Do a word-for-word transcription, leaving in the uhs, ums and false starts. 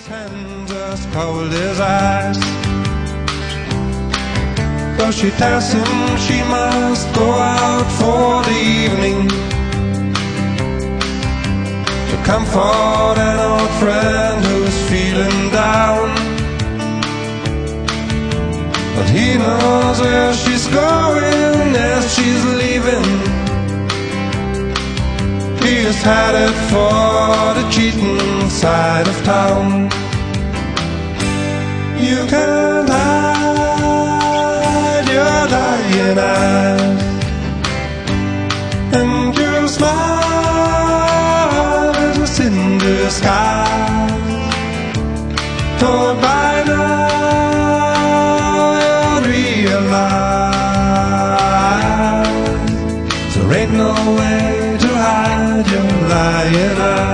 his hands as cold as ice. Though she tells him she must go out for the evening to comfort an old friend who's feeling down. But he knows where she's going as she's leaving. He is headed for the cheating side of town. You can't hide your dying eyes, and your smile is a cinder sky. Told by now you'll realize there ain't no way to hide your lying eyes.